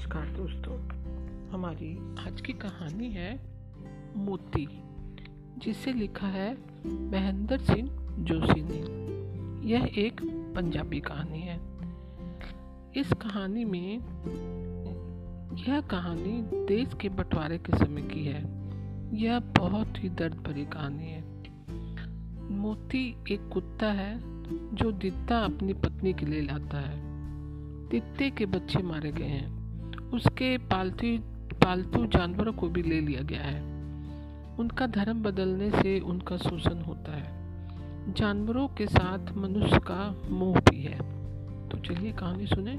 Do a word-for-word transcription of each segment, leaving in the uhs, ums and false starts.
नमस्कार दोस्तों, हमारी आज की कहानी है मोती, जिसे लिखा है महेंद्र सिंह जोशी ने। यह एक पंजाबी कहानी है। इस कहानी में यह कहानी देश के बंटवारे के समय की है। यह बहुत ही दर्द भरी कहानी है। मोती एक कुत्ता है जो दित्ता अपनी पत्नी के लिए लाता है। दित्ते के बच्चे मारे गए हैं। उसके पालतू पालतू जानवरों को भी ले लिया गया है। उनका धर्म बदलने से उनका शोषण होता है। जानवरों के साथ मनुष्य का मोह भी है। तो चलिए कहानी सुने।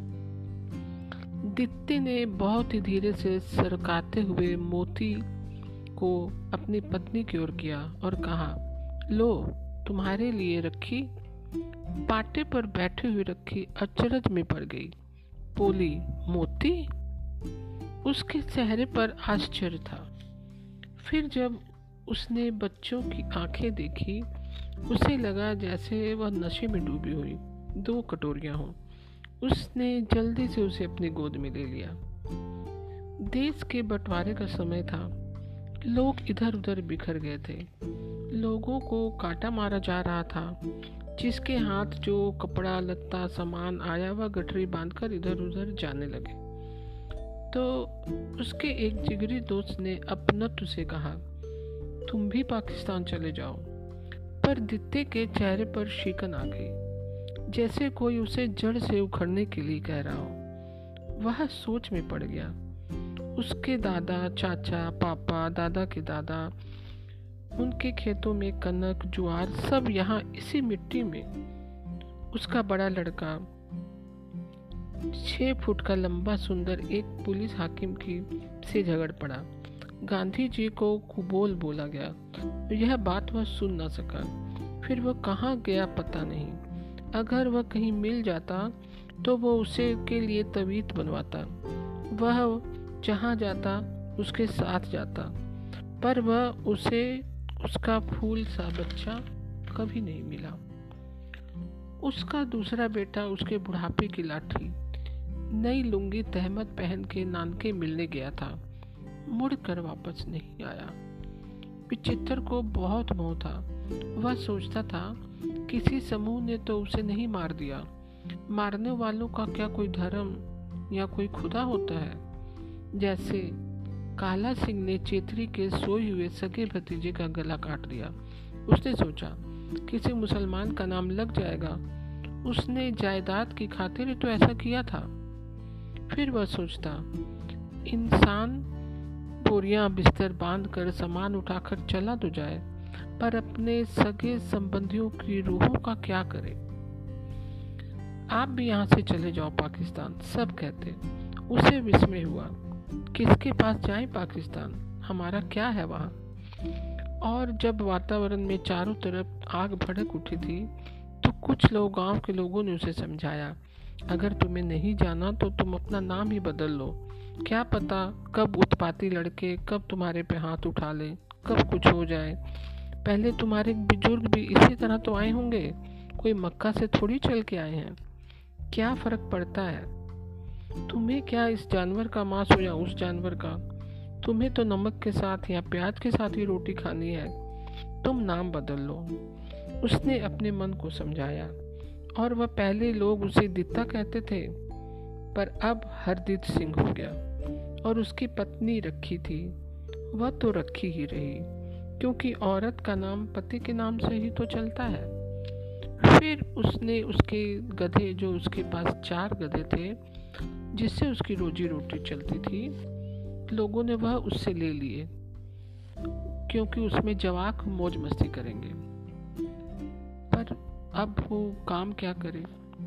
दित्ते ने बहुत ही धीरे से सरकाते हुए मोती को अपनी पत्नी की ओर किया और कहा, लो तुम्हारे लिए रखी। पाटे पर बैठी हुई रखी अचरज में पड़ गई। बोली, मोती? उसके चेहरे पर आश्चर्य था। फिर जब उसने बच्चों की आंखें देखी, उसे लगा जैसे वह नशे में डूबी हुई दो कटोरियां हों। उसने जल्दी से उसे अपनी गोद में ले लिया। देश के बंटवारे का समय था। लोग इधर उधर बिखर गए थे। लोगों को काटा मारा जा रहा था। जिसके हाथ जो कपड़ा लत्ता सामान आया वह गठरी बांधकर इधर उधर जाने लगे। तो उसके एक जिगरी दोस्त ने अपनत्व से कहा, तुम भी पाकिस्तान चले जाओ। पर दित्ते के चेहरे पर शिकन आ गई, जैसे कोई उसे जड़ से उखड़ने के लिए कह रहा हो। वह सोच में पड़ गया। उसके दादा, चाचा, पापा, दादा के दादा, उनके खेतों में कनक, ज्वार, सब यहाँ इसी मिट्टी में। उसका बड़ा लड़का छह फुट का लंबा सुंदर एक पुलिस हाकिम की से झगड़ पड़ा। गांधी जी को कुबोल बोला गया। यह बात वह सुन न सका। फिर वह कहाँ गया पता नहीं। अगर वह कहीं मिल जाता तो वो उसे के लिए तवीत बनवाता। वह जहाँ जाता उसके साथ जाता। पर वह उसे उसका फूल सा बच्चा कभी नहीं मिला। उसका दूसरा बेटा उसके बुढ़ापे की लाठी, नई लुंगी तहमत पहन के नानके मिलने गया था। मुड़ कर वापस नहीं आया। विचित्र को बहुत मोह था। वह सोचता था, किसी समूह ने तो उसे नहीं मार दिया। मारने वालों का क्या कोई धर्म या कोई खुदा होता है? जैसे काला सिंह ने चेत्री के सोए हुए सगे भतीजे का गला काट दिया। उसने सोचा, किसी मुसलमान का नाम लग जाएगा। उसने जायदाद की खातिर तो ऐसा किया था। फिर वह सोचता, इंसान बोरियां बिस्तर बांध कर सामान उठाकर चला तो जाए, पर अपने सगे संबंधियों की रूहों का क्या करे? आप भी यहाँ से चले जाओ पाकिस्तान, सब कहते। उसे विस्मय हुआ, किसके पास जाए पाकिस्तान? हमारा क्या है वहाँ? और जब वातावरण में चारों तरफ आग भड़क उठी थी, तो कुछ लोग, गांव के लोगों ने उसे समझाया, अगर तुम्हें नहीं जाना तो तुम अपना नाम ही बदल लो। क्या पता कब उत्पाती लड़के कब तुम्हारे पे हाथ उठा ले, कब कुछ हो जाए। पहले तुम्हारे बुजुर्ग भी इसी तरह तो आए होंगे। कोई मक्का से थोड़ी चल के आए हैं। क्या फर्क पड़ता है? तुम्हें क्या इस जानवर का मांस हो या उस जानवर का? तुम्हें तो नमक के साथ या प्याज के साथ ही रोटी खानी है। तुम नाम बदल लो। उसने अपने मन को समझाया। और वह पहले लोग उसे दित्ता कहते थे, पर अब हरदीत सिंह हो गया। और उसकी पत्नी रखी थी। वह तो रखी ही रही, क्योंकि औरत का नाम पति के नाम से ही तो चलता है। फिर उसने उसके गधे, जो उसके पास चार गधे थे जिससे उसकी रोजी रोटी चलती थी, लोगों ने वह उससे ले लिए, क्योंकि उसमें जवाक मौज मस्ती करेंगे। पर अब वो काम क्या करे?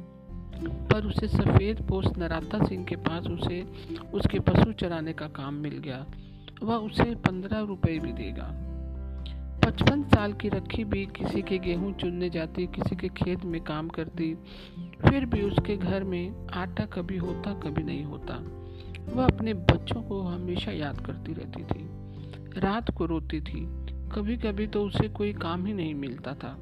पर उसे सफेद पोस्ट नराता सिंह के पास उसे उसके पशु चराने का काम मिल गया। वह उसे पंद्रह रुपए भी देगा। पचपन साल की रखी भी किसी के गेहूं चुनने जाती, किसी के खेत में काम करती। फिर भी उसके घर में आटा कभी होता कभी नहीं होता। वह अपने बच्चों को हमेशा याद करती रहती थी। रात को रोती थी। कभी कभी तो उसे कोई काम ही नहीं मिलता था।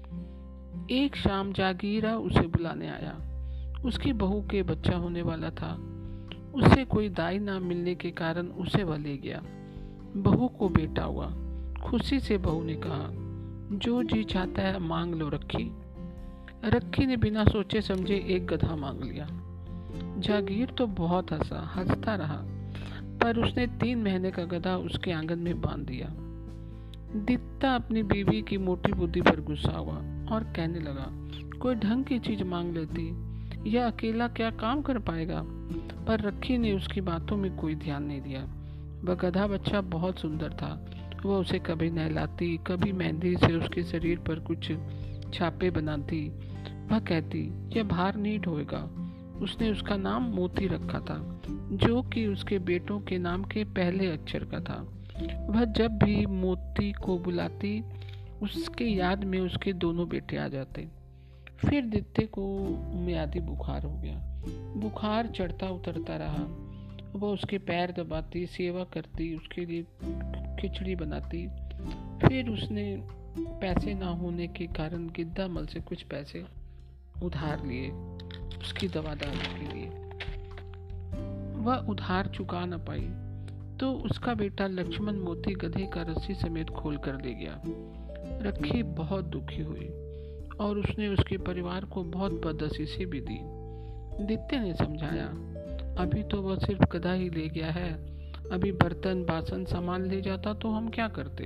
एक शाम जागीरा उसे बुलाने आया। उसकी बहू के बच्चा होने वाला था। उसे कोई दाई ना मिलने के कारण उसे वह ले गया। बहू को बेटा हुआ। खुशी से बहू ने कहा, जो जी चाहता है मांग लो रखी। रखी ने बिना सोचे समझे एक गधा मांग लिया। जागीर तो बहुत हंसा हंसता रहा, पर उसने तीन महीने का गधा उसके आंगन में बांध दिया। दित्ता अपनी बीवी की मोटी बुद्धि पर गुस्सा हुआ और कहने लगा, कोई ढंग की चीज मांग लेती, यह अकेला क्या काम कर पाएगा। पर रखी ने उसकी बातों में कोई ध्यान नहीं दिया। वह गधा बच्चा बहुत सुंदर था। वह उसे कभी नहलाती, कभी मेहंदी से उसके शरीर पर कुछ छापे बनाती। वह कहती, यह भार नहीं ढोएगा। उसने उसका नाम मोती रखा था, जो कि उसके बेटों के नाम के पहले अक्षर का था। वह जब भी मोती को बुलाती, उसके याद में उसके दोनों बेटे आ जाते। फिर दित्ते को मियादी बुखार हो गया। बुखार चढ़ता उतरता रहा। वह उसके पैर दबाती, सेवा करती, उसके लिए खिचड़ी बनाती। फिर उसने पैसे ना होने के कारण गिद्दा मल से कुछ पैसे उधार लिए उसकी दवा दारू के लिए। वह उधार चुका न पाई तो उसका बेटा लक्ष्मण मोती गधे का रस्सी समेत खोल कर ले गया। रखी बहुत दुखी हुई और उसने उसके परिवार को बहुत बदअसीसी भी दी। दित्ते ने समझाया, अभी तो वह सिर्फ गधा ही ले गया है, अभी बर्तन बासन सामान ले जाता तो हम क्या करते।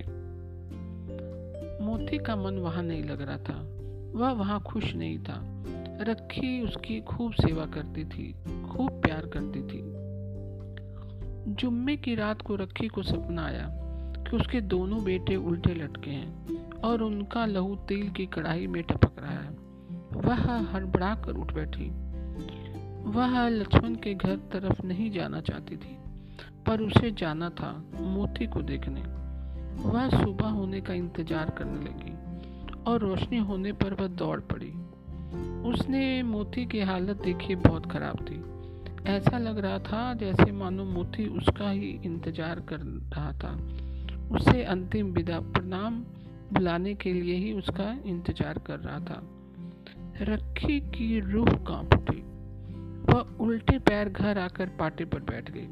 मोती का मन वहां नहीं लग रहा था। वह वहां खुश नहीं था। रखी उसकी खूब सेवा करती थी, खूब प्यार करती थी। जुम्मे की रात को रखी को सपना आया कि उसके दोनों बेटे उल्टे लटके हैं और उनका लहू तेल की कढ़ाई में टपक रहा है। वह हड़बड़ा कर उठ बैठी। वह लक्ष्मण के घर तरफ नहीं जाना चाहती थी, पर उसे जाना था मोती को देखने। वह सुबह होने का इंतजार करने लगी और रोशनी होने पर वह दौड़ पड़ी। उसने मोती की हालत देखी, बहुत खराब थी। ऐसा लग रहा था जैसे मानो मोती उसका ही इंतजार कर रहा था। उसे अंतिम विदा प्रणाम बुलाने के लिए ही उसका इंतजार कर रहा था। रखी की रूह कांप उठी। वह उल्टे पैर घर आकर पाटे पर बैठ गई।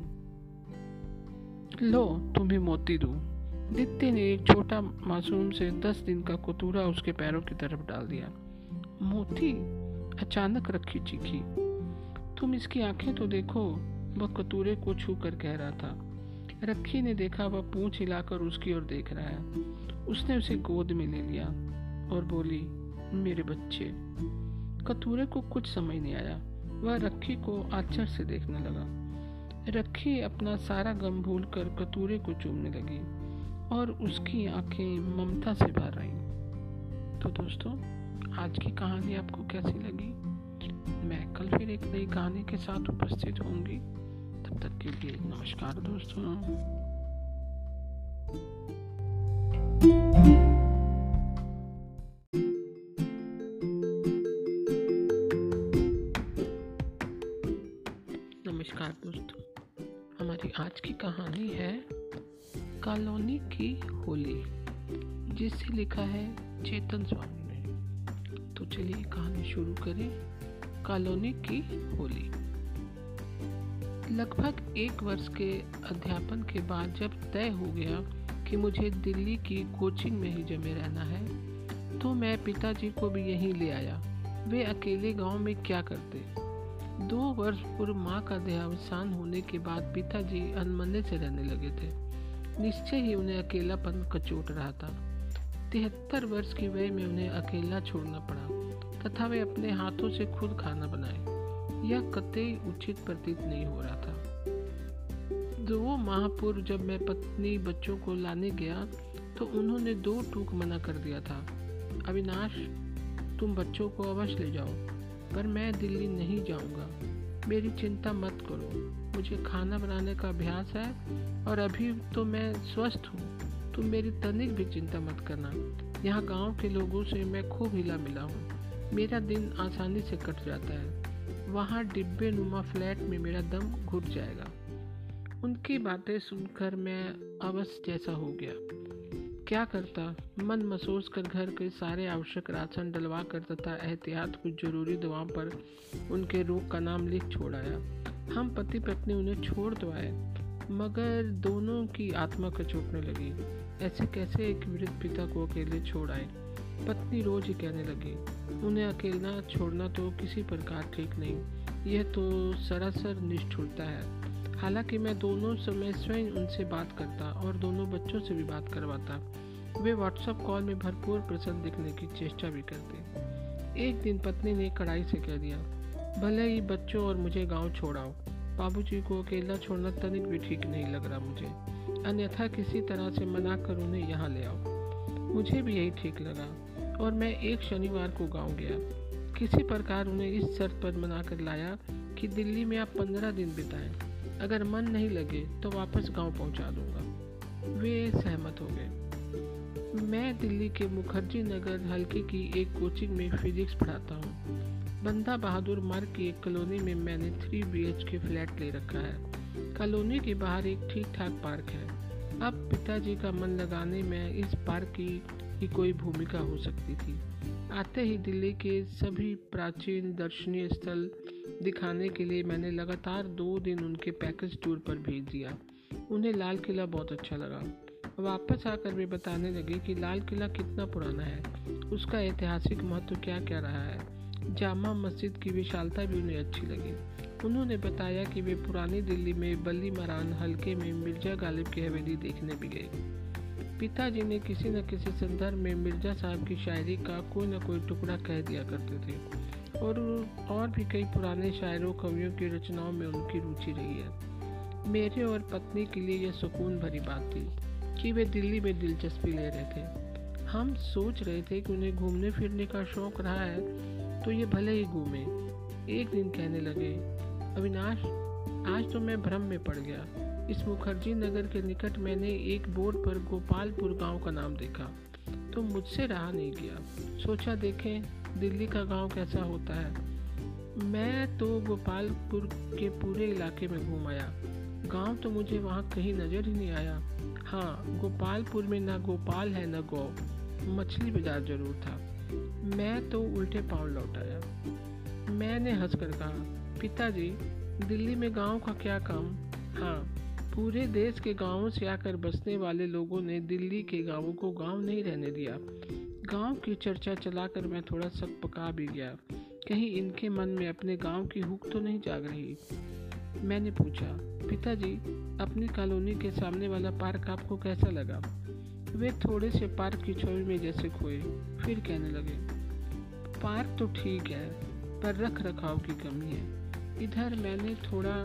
लो तुम्हें मोती दूं। दित्ते ने एक छोटा मासूम से दस दिन का कतूरा उसके पैरों की तरफ डाल दिया। मोती, अचानक रखी चीखी, तुम इसकी आंखें तो देखो। वह कतूरे को छू कर कह रहा था। रखी ने देखा वह पूंछ हिलाकर उसकी ओर देख रहा है। उसने उसे गोद में ले लिया और बोली, मेरे बच्चे। कतूरे को कुछ समझ नहीं आया। वह रखी को आश्चर्य से देखने लगा। रखी अपना सारा गम भूलकर कतूरे को चूमने लगी और उसकी आंखें ममता से भर आईं। तो दोस्तों, आज की कहानी आपको कैसी लगी? मैं कल फिर एक नई कहानी के साथ उपस्थित होंगी। तब तक के लिए नमस्कार दोस्तों। नमस्कार दोस्तों, हमारी आज की कहानी है कॉलोनी की होली, जिसे लिखा है चेतन स्वामी ने। तो चलिए कहानी शुरू करें। कॉलोनी की होली। लगभग एक वर्ष के अध्यापन के बाद जब तय हो गया कि मुझे दिल्ली की कोचिंग में ही जमे रहना है, तो मैं पिताजी को भी यहीं ले आया। वे अकेले गांव में क्या करते। दो वर्ष पूर्व माँ का देहावसान होने के बाद पिताजी अनमने से रहने लगे थे। निश्चय ही उन्हें अकेलापन कचोट रहा था। तिहत्तर वर्ष की वय में उन्हें अकेला छोड़ना पड़ा तथा वे अपने हाथों से खुद खाना बनाए। यह कतई उचित प्रतीत नहीं हो रहा था। दो माह पूर्व जब मैं पत्नी बच्चों को लाने गया तो उन्होंने दो टूक मना कर दिया था। अविनाश, तुम बच्चों को अवश्य ले जाओ, पर मैं दिल्ली नहीं जाऊंगा। मेरी चिंता मत करो, मुझे खाना बनाने का अभ्यास है और अभी तो मैं स्वस्थ हूँ। तुम मेरी तनिक भी चिंता मत करना। यहाँ गांव के लोगों से मैं खूब हिला मिला हूँ। मेरा दिन आसानी से कट जाता है। वहाँ डिब्बे नुमा फ्लैट में मेरा दम घुट जाएगा। उनकी बातें सुनकर मैं अवश्य जैसा हो गया। क्या करता? मन महसूस कर घर के सारे आवश्यक राशन डलवा कर तथा एहतियात कुछ जरूरी दवाओं पर उनके रोग का नाम लिख छोड़ाया। हम पति पत्नी उन्हें छोड़ तो आए, मगर दोनों की आत्मा कचोटने लगी। ऐसे कैसे एक वृद्ध पिता को अकेले छोड़ आए? पत्नी रोज ही कहने लगी, उन्हें अकेला छोड़ना तो किसी प्रकार ठीक नहीं, यह तो सरासर निष्ठुरता है। हालांकि मैं दोनों समय स्वयं उनसे बात करता और दोनों बच्चों से भी बात करवाता। वे व्हाट्सएप कॉल में भरपूर प्रसन्न दिखने की चेष्टा भी करते। एक दिन पत्नी ने कड़ाई से कह दिया, भले ही बच्चों और मुझे गांव छोड़ाओ, बाबूजी को अकेला छोड़ना तनिक भी ठीक नहीं लग रहा मुझे, अन्यथा किसी तरह से मना कर उन्हें यहाँ ले आओ। मुझे भी यही ठीक लगा और मैं एक शनिवार को गाँव गया। किसी प्रकार उन्हें इस शर्त पर मना कर लाया कि दिल्ली में आप पंद्रह दिन बिताएं, अगर मन नहीं लगे तो वापस गांव पहुंचा दूंगा। वे सहमत हो गए। मैं दिल्ली के मुखर्जी नगर हल्के की एक कोचिंग में फिजिक्स पढ़ाता हूँ। बंदा बहादुर मार्ग की एक कॉलोनी में मैंने three B H K flat ले रखा है। कॉलोनी के बाहर एक ठीक ठाक पार्क है। अब पिताजी का मन लगाने में इस पार्क की ही कोई भूमिका हो सकती थी। आते ही दिल्ली के सभी प्राचीन दर्शनीय स्थल दिखाने के लिए मैंने लगातार दो दिन उनके पैकेज टूर पर भेज दिया। उन्हें लाल किला बहुत अच्छा लगा। वापस आकर वे बताने लगे कि लाल किला कितना पुराना है, उसका ऐतिहासिक महत्व क्या क्या रहा है। जामा मस्जिद की विशालता भी उन्हें अच्छी लगी। उन्होंने बताया कि वे पुरानी दिल्ली में बल्ली मरान हल्के में मिर्जा गालिब की हवेली देखने भी गए। पिताजी ने किसी न किसी संदर्भ में मिर्जा साहब की शायरी का कोई न कोई टुकड़ा कह दिया करते थे और और भी कई पुराने शायरों कवियों की रचनाओं में उनकी रुचि रही है। मेरे और पत्नी के लिए यह सुकून भरी बात थी कि वे दिल्ली में दिलचस्पी ले रहे थे। हम सोच रहे थे कि उन्हें घूमने फिरने का शौक रहा है तो ये भले ही घूमे। एक दिन कहने लगे, अविनाश, आज तो मैं भ्रम में पड़ गया। इस मुखर्जी नगर के निकट मैंने एक बोर्ड पर गोपालपुर गांव का नाम देखा तो मुझसे रहा नहीं गया। सोचा देखें दिल्ली का गांव कैसा होता है। मैं तो गोपालपुर के पूरे इलाके में घूम आया, गांव तो मुझे वहां कहीं नजर ही नहीं आया। हाँ, गोपालपुर में ना गोपाल है ना गौ, मछली बाजार जरूर था। मैं तो उल्टे पांव लौट आया। मैंने हंसकर कहा, पिताजी, दिल्ली में गांव का क्या काम? हाँ, पूरे देश के गांवों से आकर बसने वाले लोगों ने दिल्ली के गांवों को गांव नहीं रहने दिया। गांव की चर्चा चलाकर मैं थोड़ा सक पका भी गया, कहीं इनके मन में अपने गांव की हुक तो नहीं जाग रही। मैंने पूछा, पिताजी, अपनी कॉलोनी के सामने वाला पार्क आपको कैसा लगा? वे थोड़े से पार्क की छवि में जैसे खोए, फिर कहने लगे, पार्क तो ठीक है पर रख रखाव की कमी है। इधर मैंने थोड़ा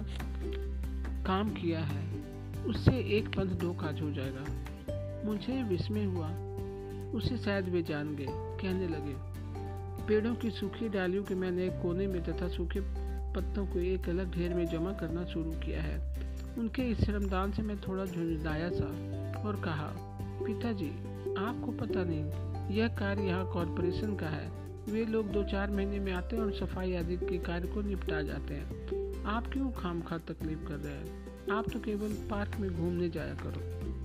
काम किया है, उससे एक पंथ दो काज हो जाएगा। मुझे विस्मय हुआ, उसे शायद वे जान गए। कहने लगे, पेड़ों की सूखी डालियों के मैंने एक कोने में तथा सूखे पत्तों को एक अलग ढेर में जमा करना शुरू किया है। उनके इस श्रमदान से मैं थोड़ा झुंझलाया सा और कहा, पिताजी, आपको पता नहीं, यह कार्य यहाँ कॉरपोरेशन का है। वे लोग दो चार महीने में आते हैं और सफाई आदि के कार्य को निपटा जाते हैं। आप क्यों खामखा तकलीफ कर रहे हैं? आप तो केवल पार्क में घूमने जाया करो।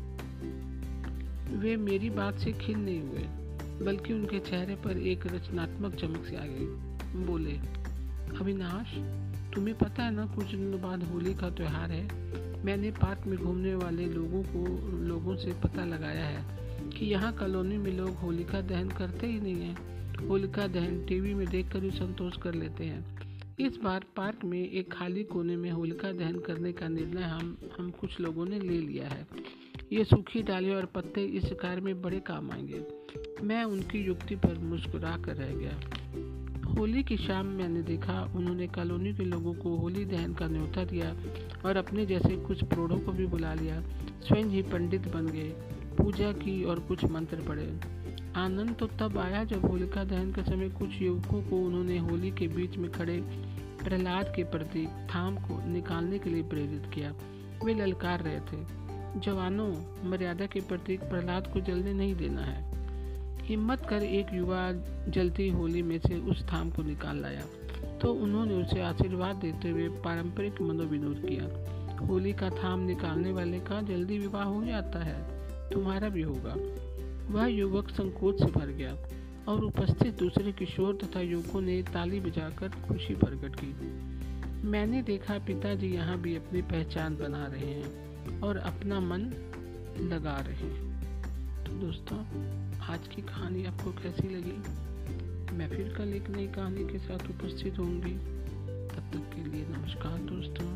वे मेरी बात से खिल नहीं हुए, बल्कि उनके चेहरे पर एक रचनात्मक चमक सी आ गई। बोले, अविनाश, तुम्हें पता है ना, कुछ दिनों बाद होली का त्योहार है। मैंने पार्क में घूमने वाले लोगों को लोगों से पता लगाया है कि यहाँ कॉलोनी में लोग होलिका दहन करते ही नहीं हैं। होलिका दहन टीवी में देखकर ही संतोष कर लेते हैं। इस बार पार्क में एक खाली कोने में होलिका दहन करने का निर्णय हम हम कुछ लोगों ने ले लिया है। ये सूखी डालियाँ और पत्ते इस कार्य में बड़े काम आएंगे। मैं उनकी युक्ति पर मुस्कुरा कर रह गया। होली की शाम मैंने देखा उन्होंने कॉलोनी के लोगों को होली दहन का न्योता दिया और अपने जैसे कुछ प्रोढ़ों को भी बुला लिया। स्वयं ही पंडित बन गए, पूजा की और कुछ मंत्र पढ़े। आनंद तो तब आया जब होलिका दहन के समय कुछ युवकों को उन्होंने होली के बीच में खड़े प्रहलाद के प्रतीक थाम को निकालने के लिए प्रेरित किया। वे ललकार रहे थे, जवानों, मर्यादा के प्रतीक प्रहलाद को जलने नहीं देना है। हिम्मत कर एक युवा जलती होली में से उस थाम को निकाल लाया तो उन्होंने उसे आशीर्वाद देते हुए पारंपरिक मनोविनोद किया। होली का थाम निकालने वाले का जल्दी विवाह हो जाता है, तुम्हारा भी होगा। वह युवक संकोच से भर गया और उपस्थित दूसरे किशोर तथा युवकों ने ताली बजाकर खुशी प्रकट की। मैंने देखा पिताजी यहाँ भी अपनी पहचान बना रहे हैं और अपना मन लगा रहे हैं। तो दोस्तों, आज की कहानी आपको कैसी लगी? मैं फिर कल एक नई कहानी के साथ उपस्थित होंगी। तब तक के लिए नमस्कार दोस्तों।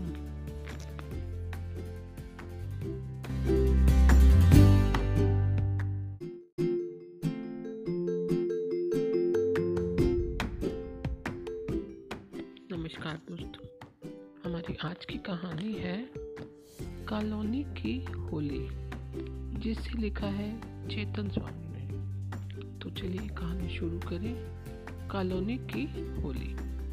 नमस्कार दोस्तों, हमारी आज की कहानी है कॉलोनी की होली, जिसे लिखा है चेतन स्वामी ने। तो चलिए कहानी शुरू करें। कॉलोनी की होली।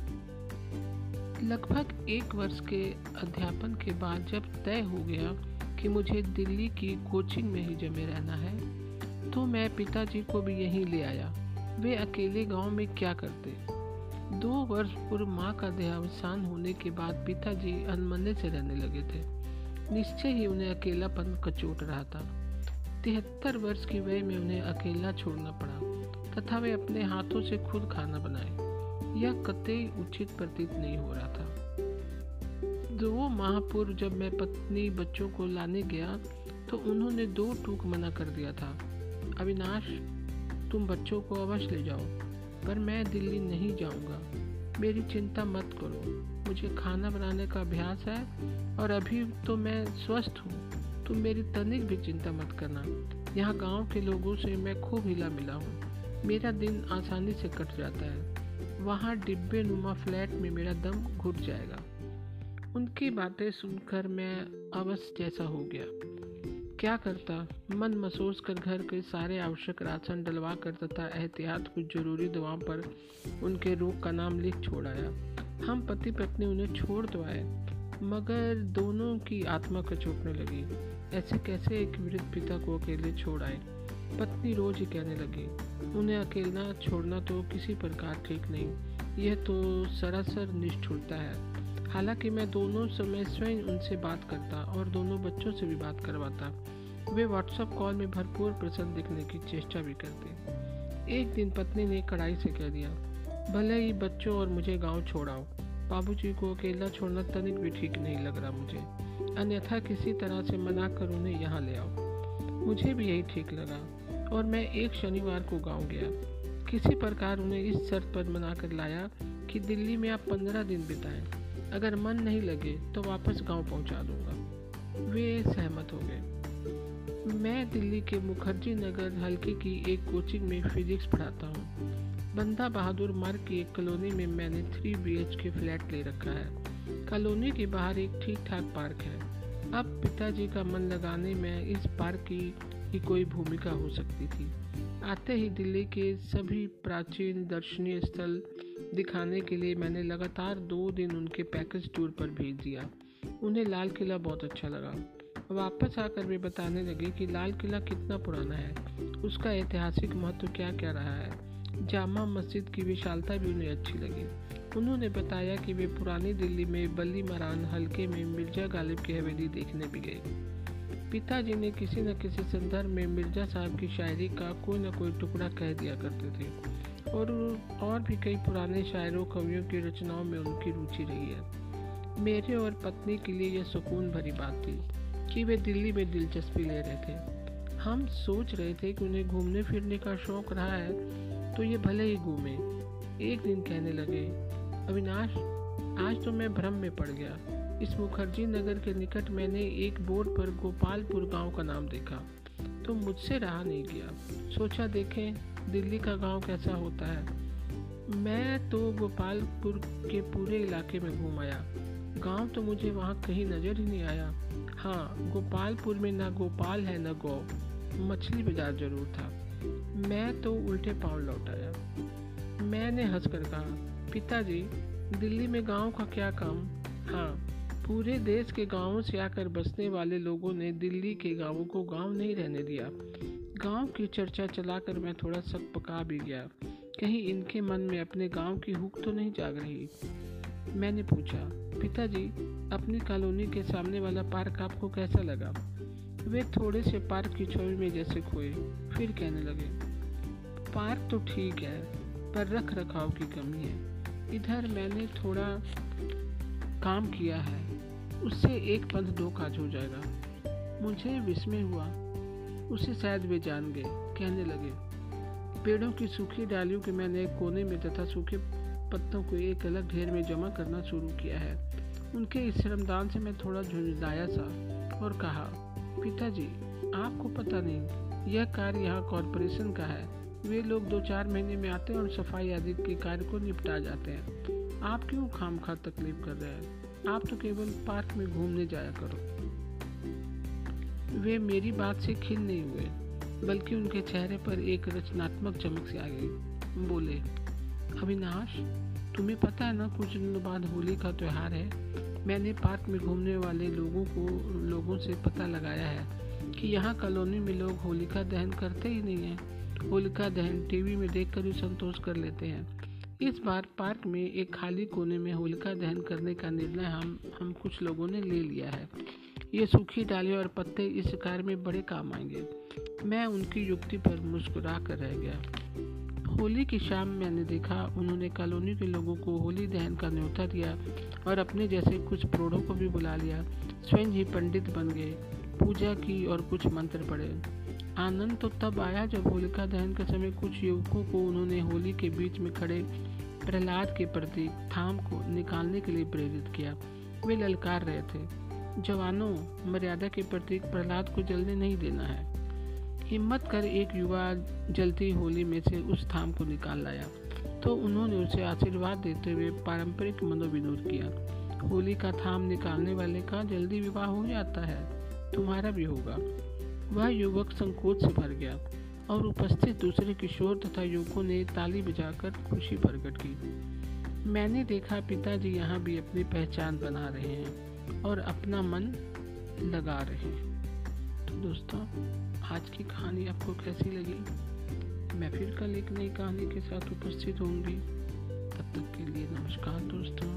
लगभग एक वर्ष के अध्यापन के बाद जब तय हो गया कि मुझे दिल्ली की कोचिंग में ही जमे रहना है, तो मैं पिताजी को भी यहीं ले आया। वे अकेले गांव में क्या करते। दो वर्ष पूर्व माँ का देहावसान होने के बाद पिताजी अनमने से रहने लगे थे। निश्चय ही उन्हें अकेलापन कचोट रहा था। तिहत्तर वर्ष की वय में उन्हें अकेला छोड़ना पड़ा तथा वे अपने हाथों से खुद खाना बनाए। यह कतई उचित प्रतीत नहीं हो रहा था। दो माह पूर्व जब मैं पत्नी बच्चों को लाने गया तो उन्होंने दो टूक मना कर दिया था। अविनाश, तुम बच्चों को अवश्य ले जाओ, पर मैं दिल्ली नहीं जाऊंगा। मेरी चिंता मत करो, मुझे खाना बनाने का अभ्यास है और अभी तो मैं स्वस्थ हूँ। तुम मेरी तनिक भी चिंता मत करना। यहाँ गांव के लोगों से मैं खूब हिला मिला हूँ। मेरा दिन आसानी से कट जाता है। वहाँ डिब्बे नुमा फ्लैट में मेरा दम घुट जाएगा। उनकी बातें सुनकर मैं अवश्य जैसा हो गया। क्या करता, मन महसूस कर घर के सारे आवश्यक राशन डलवा कर तथा एहतियात कुछ जरूरी दवाओं पर उनके रोग का नाम लिख छोड़ाया। हम पति पत्नी उन्हें छोड़ तो आए, मगर दोनों की आत्मा कचोटने लगी। ऐसे कैसे एक वृद्ध पिता को अकेले छोड़ आए। पत्नी रोज ही कहने लगी, उन्हें अकेला छोड़ना तो किसी प्रकार ठीक नहीं, यह तो सरासर निष्ठुरता है। हालांकि मैं दोनों समय स्वयं उनसे बात करता और दोनों बच्चों से भी बात करवाता। वे व्हाट्सएप कॉल में भरपूर प्रसन्न दिखने की चेष्टा भी करते। एक दिन पत्नी ने कड़ाई से कह दिया, भले ही बच्चों और मुझे गांव छोड़ाओ, बाबूजी को अकेला छोड़ना तनिक भी ठीक नहीं लग रहा मुझे। अन्यथा किसी तरह से मना कर उन्हें यहाँ ले आओ। मुझे भी यही ठीक लगा और मैं एक शनिवार को गाँव गया। किसी प्रकार उन्हें इस शर्त पर मना कर लाया कि दिल्ली में आप पंद्रह दिन बिताएं। अगर मन नहीं लगे तो वापस गांव पहुंचा दूंगा। वे सहमत हो गए। मैं दिल्ली के मुखर्जी नगर हल्के की एक कोचिंग में फिजिक्स पढ़ाता हूँ। बंदा बहादुर मार्ग की एक कॉलोनी में मैंने three B H K flat ले रखा है। कॉलोनी के बाहर एक ठीक ठाक पार्क है। अब पिताजी का मन लगाने में इस पार्क की ही कोई भूमिका हो सकती थी। आते ही दिल्ली के सभी प्राचीन दर्शनीय स्थल दिखाने के लिए मैंने लगातार दो दिन उनके पैकेज टूर पर भेज दिया। उन्हें लाल किला बहुत अच्छा लगा। वापस आकर वे बताने लगे कि लाल किला कितना पुराना है, उसका ऐतिहासिक महत्व क्या क्या रहा है। जामा मस्जिद की विशालता भी उन्हें अच्छी लगी। उन्होंने बताया कि वे पुरानी दिल्ली में बल्ली मरान हल्के में मिर्जा गालिब की हवेली देखने भी गए। पिताजी ने किसी न किसी संदर्भ में मिर्जा साहब की शायरी का कोई न कोई टुकड़ा कह दिया करते थे और और भी कई पुराने शायरों कवियों की रचनाओं में उनकी रुचि रही है। मेरे और पत्नी के लिए यह सुकून भरी बात थी कि वे दिल्ली में दिलचस्पी ले रहे थे। हम सोच रहे थे कि उन्हें घूमने फिरने का शौक रहा है तो ये भले ही घूमे। एक दिन कहने लगे, अविनाश, आज तो मैं भ्रम में पड़ गया। इस मुखर्जी नगर के निकट मैंने एक बोर्ड पर गोपालपुर गांव का नाम देखा तो मुझसे रहा नहीं गया। सोचा देखें दिल्ली का गांव कैसा होता है। मैं तो गोपालपुर के पूरे इलाके में घूम आया। गांव तो मुझे वहां कहीं नजर ही नहीं आया। हाँ, गोपालपुर में ना गोपाल है ना गौ। मछली बाजार जरूर था। मैं तो उल्टे पांव लौट आया। मैंने हंसकर कहा, पिताजी, दिल्ली में गांव का क्या काम। हाँ, पूरे देश के गांवों से आकर बसने वाले लोगों ने दिल्ली के गांवों को गांव नहीं रहने दिया। गांव की चर्चा चलाकर मैं थोड़ा सक पका भी गया। कहीं इनके मन में अपने गांव की हुक तो नहीं जाग रही। मैंने पूछा, पिताजी, अपनी कॉलोनी के सामने वाला पार्क आपको कैसा लगा। वे थोड़े से पार्क की छवि में जैसे खोए। फिर कहने लगे, पार्क तो ठीक है, पर रख रखाव की कमी है। इधर मैंने थोड़ा काम किया है, उससे एक पंथ दो काज हो जाएगा। मुझे विस्मय हुआ, उसे शायद वे जान गए। कहने लगे, पेड़ों की सूखी डालियों के मैंने एक कोने में तथा सूखे पत्तों को एक अलग ढेर में जमा करना शुरू किया है। उनके इस श्रमदान से मैं थोड़ा झुंझलाया सा और कहा, पिताजी, आपको पता नहीं, यह कार्य यहाँ कॉरपोरेशन का है। वे लोग दो चार महीने में आते हैं और सफाई आदि के कार्य को निपटा जाते हैं। आप क्यों खामखा तकलीफ कर रहे हैं? आप तो केवल पार्क में घूमने जाया करो। वे मेरी बात से खिन्न नहीं हुए, बल्कि उनके चेहरे पर एक रचनात्मक चमक से आ गई। बोले, अविनाश, तुम्हें पता है ना, कुछ दिनों बाद होली का त्योहार है। मैंने पार्क में घूमने वाले लोगों को लोगों से पता लगाया है कि यहाँ कॉलोनी में लोग होलिका दहन करते ही नहीं हैं। होलिका दहन टीवी में देखकर ही संतोष कर लेते हैं। इस बार पार्क में एक खाली कोने में होलिका दहन करने का निर्णय हम हम कुछ लोगों ने ले लिया है। ये सूखी डालियाँ और पत्ते इस कार्य में बड़े काम आएंगे। मैं उनकी युक्ति पर मुस्कुरा कर रह गया। होली की शाम मैंने देखा, उन्होंने कॉलोनी के लोगों को होली दहन का न्योता दिया और अपने जैसे कुछ प्रोढ़ों को भी बुला लिया। स्वयं ही पंडित बन गए, पूजा की और कुछ मंत्र पढ़े। आनंद तो तब आया जब होलिका दहन के समय कुछ युवकों को उन्होंने होली के बीच में खड़े प्रहलाद के प्रतीक थाम को निकालने के लिए प्रेरित किया। वे ललकार रहे थे, जवानों, मर्यादा के प्रतीक प्रहलाद को जलने नहीं देना है। हिम्मत कर एक युवा जलती होली में से उस थाम को निकाल लाया, तो उन्होंने उसे आशीर्वाद देते हुए पारंपरिक मनोविनोद किया। होली का थाम निकालने वाले का जल्दी विवाह हो जाता है, तुम्हारा भी होगा। वह युवक संकोच से भर गया और उपस्थित दूसरे किशोर तथा युवकों ने ताली बजाकर खुशी प्रकट की। मैंने देखा पिताजी यहाँ भी अपनी पहचान बना रहे हैं और अपना मन लगा रहे हैं। तो दोस्तों, आज की कहानी आपको कैसी लगी? मैं फिर कल एक नई कहानी के साथ उपस्थित होंगी। तब तक के लिए नमस्कार दोस्तों।